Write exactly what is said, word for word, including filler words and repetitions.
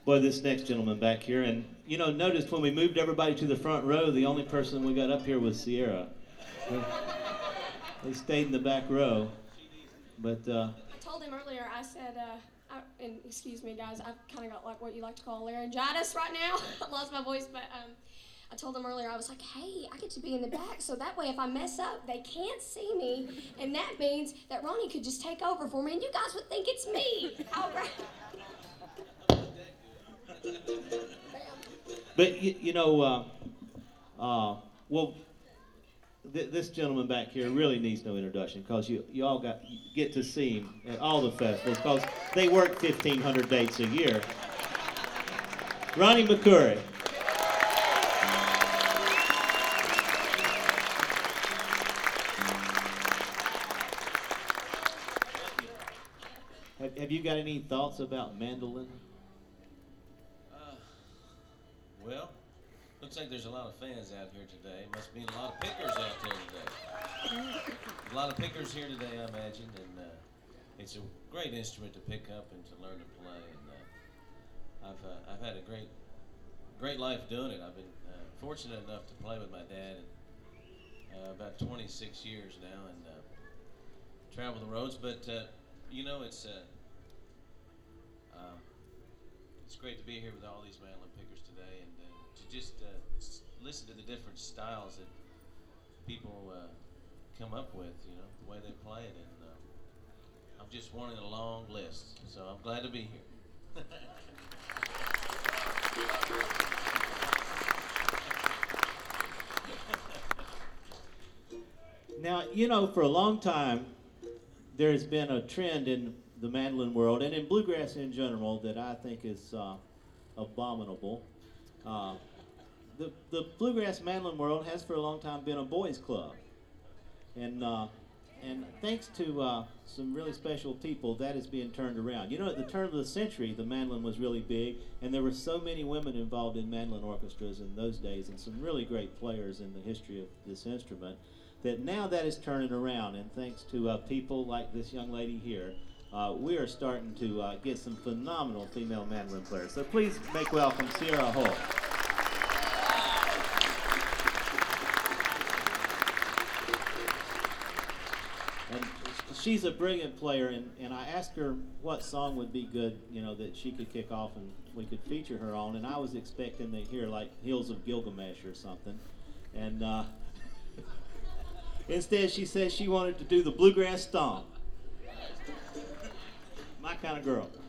Boy, this next gentleman back here, and you know, noticed when we moved everybody to the front row, the only person we got up here was Sierra. They, they stayed in the back row, but uh, I told him earlier, I said, uh, I, and excuse me guys, I've kind of got like what you like to call laryngitis right now. I lost my voice, but um, I told him earlier, I was like, hey, I get to be in the back, so that way if I mess up, they can't see me, and that means that Ronnie could just take over for me, and you guys would think it's me. All right. but you, you know, uh, uh, well, th- this gentleman back here really needs no introduction because you, you all got you get to see him at all the festivals because they work fifteen hundred dates a year. Ronnie McCoury. Have, have you got any thoughts about mandolin? Uh, well, looks like there's a lot of fans out here today. Must be a lot of pickers out there today. A lot of pickers here today, I imagine, and uh, it's a great instrument to pick up and to learn to play. And uh, I've uh, I've had a great great life doing it. I've been uh, fortunate enough to play with my dad in, uh, about twenty-six years now, and uh, travel the roads. But uh, you know, it's uh, um, it's great to be here with all these mandolin pickers today, and uh, to just uh, s- listen to the different styles that people uh, come up with. You know, the way they play it, and uh, I'm just one in a long list. So I'm glad to be here. Now, you know, for a long time, there's been a trend in the mandolin world and in bluegrass in general that I think is uh, abominable. Uh, the, the bluegrass mandolin world has for a long time been a boys' club. And, uh, and thanks to uh, some really special people, that is being turned around. You know, at the turn of the century, the mandolin was really big, and there were so many women involved in mandolin orchestras in those days, and some really great players in the history of this instrument, that now that is turning around, and thanks to uh, people like this young lady here, uh, we are starting to uh, get some phenomenal female mandolin players. So please make welcome Sierra Holt. And she's a brilliant player, and, and I asked her what song would be good, you know, that she could kick off and we could feature her on, and I was expecting to hear like Hills of Gilgamesh or something. And uh, instead she said she wanted to do the Bluegrass Stomp. My kind of girl.